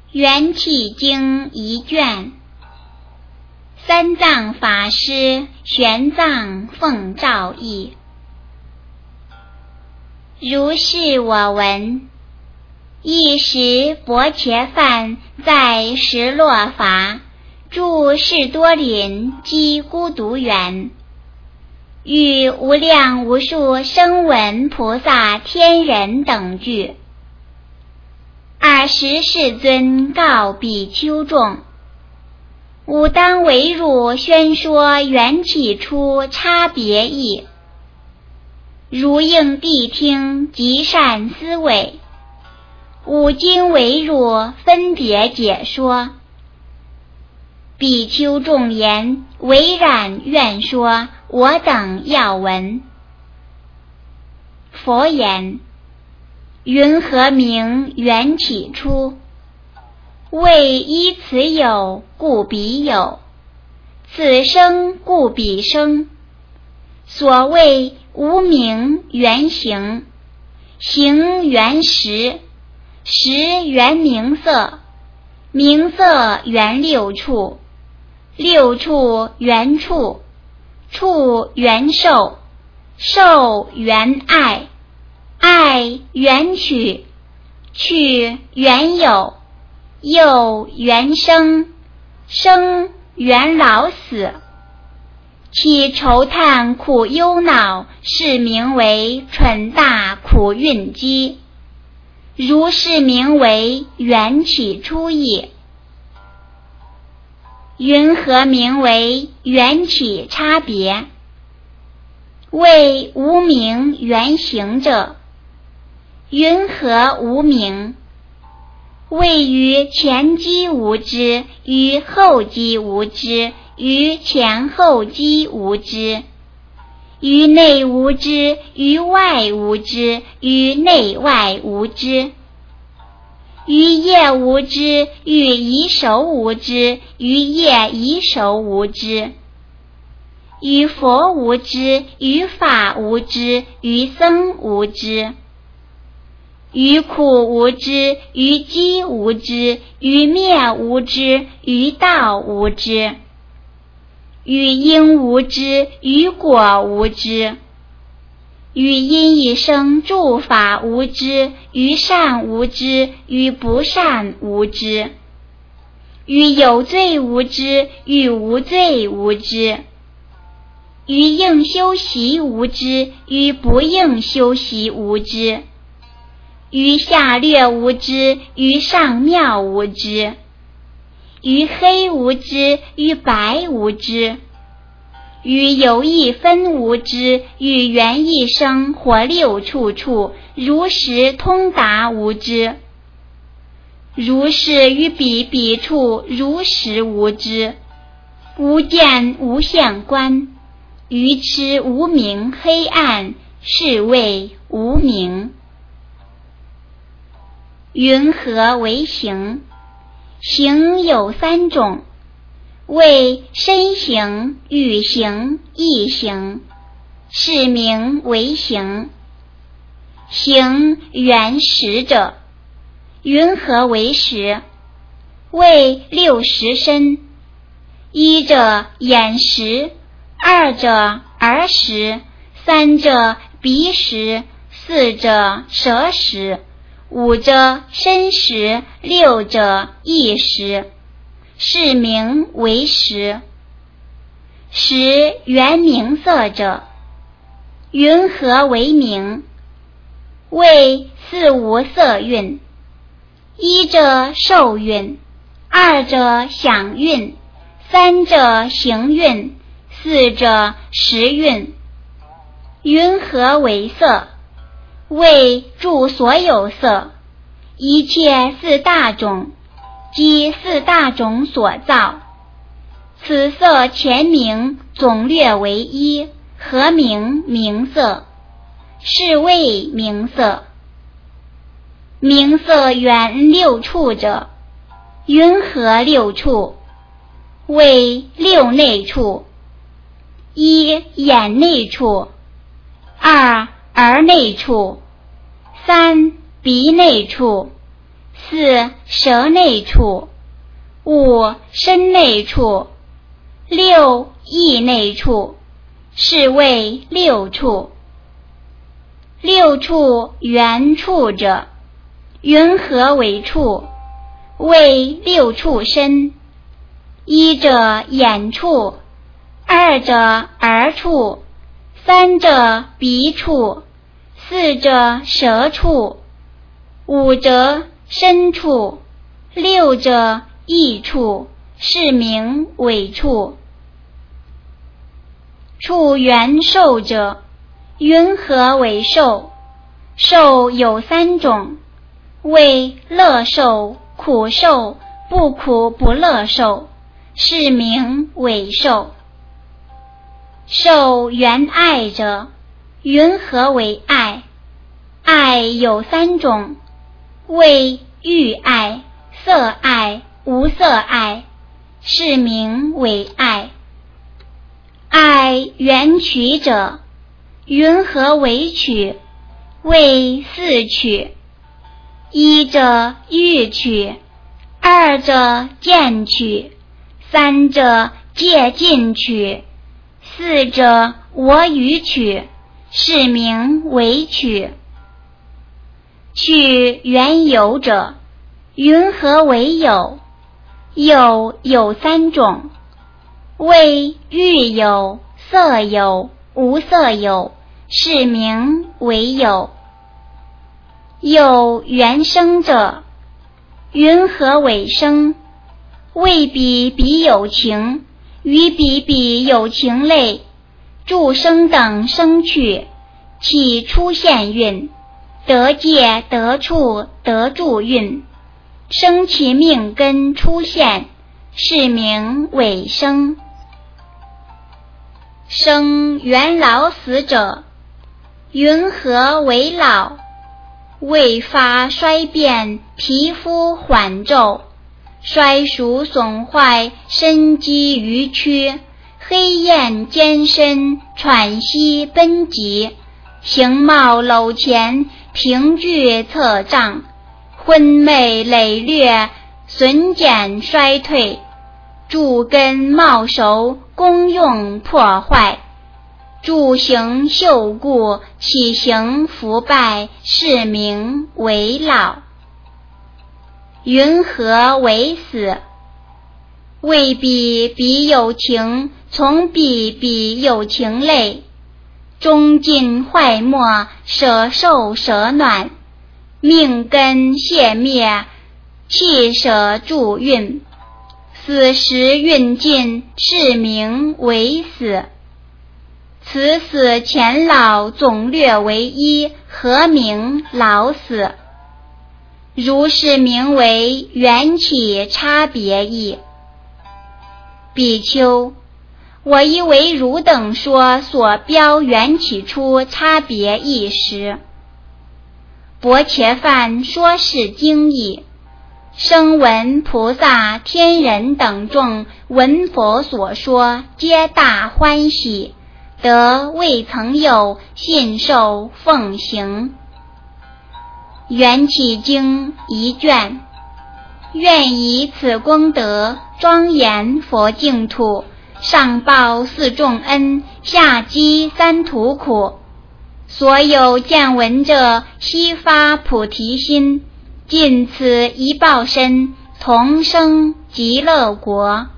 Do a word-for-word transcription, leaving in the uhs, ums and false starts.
元气经一卷，三藏法师玄奘奉诏译。如是我闻，一时薄伽梵在十洛伐住士多林积孤独园，与无量无数声闻菩萨天人等聚。尔时世尊告比丘众：吾当为汝宣说缘起初差别义，如应谛听，极善思维。吾今为汝分别解说。比丘众言：唯然愿说，我等要闻。佛言：云何名缘起初？谓依此有，故彼有；此生，故彼生。所谓无名缘行，行缘识，识缘名色，名色缘六处，六处缘触，触缘受，受缘爱，爱缘取，取缘有，有缘生，生缘老死。其愁叹苦忧恼，是名为蠢大苦蕴积。如是名为缘起初义。云何名为缘起差别？谓无名缘行者。云何无名？谓于前机无知，于后机无知，于前后机无知，于内无知，于外无知，于内外无知，于业无知，于仪手无知，于业仪手无知，于佛无知，于法无知，于僧无知，于苦无知，于机无知，于灭无知，于道无知，于因无知，于果无知，于因一生诸法无知，于善无知，于不善无知，于有罪无知，于无罪无知，于应修习无知，于不应修习无知，于下劣无知，于上妙无知，于黑无知，于白无知，于有一分无知，于缘一生或六处处，如实通达无知。如是于彼彼处，如实无知。无见无相观，愚痴无明黑暗，是谓无明。云何为行？行有三种，谓身行、语行、意行，是名为行。行缘识者。云何为识？谓六识身。一者眼识，二者耳识，三者鼻识，四者舌识，五者身识，六者意识，是名为识。识缘名色者。云何为名？谓四无色蕴。一者受蕴，二者想蕴，三者行蕴，四者识蕴。云何为色？谓诸所有色，一切四大种，即四大种所造。此色前名总略为一，合名名色，是谓名色。名色缘六处者。云何六处？谓六内处。一眼内处，二耳内处，三鼻内处， 四舌内处，五身内处，六意内处，是谓六处。六处缘处者，云何为处？谓六处身。一者眼处，二者耳处，三者鼻处，四者舌处，五者身处，六者意处，是名为处。处缘受者，云何为受？受有三种，谓乐受、苦受、不苦不乐受，是名为受。受缘爱者，云何为爱？爱有三种，谓欲爱、色爱、无色爱，是名为爱。爱缘取者，云何为取？谓四取。一者欲取，二者见取，三者戒禁取，四者我与取，是名为取。取缘有者，云何为有？有有三种，谓欲有、色有、无色有，是名为有。有缘生者，云何为生？谓彼彼有情，与彼彼有情类，助生等生去，起出现运，得界得处得住运，生其命根出现，是名为生。生缘老死者，云何为老？谓发衰变，皮肤缓皱，衰熟损坏，身肌余躯，黑焰艰深，喘息奔疾，形貌陡前，凭据侧障，昏昧累略，损减衰退，诸根冒熟，功用破坏，诸行锈故，起行腐败，是名为老。云何为死？谓彼彼有情，从彼彼有情类，终尽坏没，舍受舍暖，命根泄灭，气舍助运，死时运尽，是名为死。此死前老总略为一，何名老死？如是名为缘起差别义。比丘，我以为汝等说所标缘起出差别义时，薄伽梵说是经义，声闻菩萨天人等众闻佛所说，皆大欢喜，得未曾有，信受奉行。缘起经一卷，愿以此功德庄严佛净土，上报四重恩，下济三途苦。所有见闻者，悉发菩提心，尽此一报身，同生极乐国。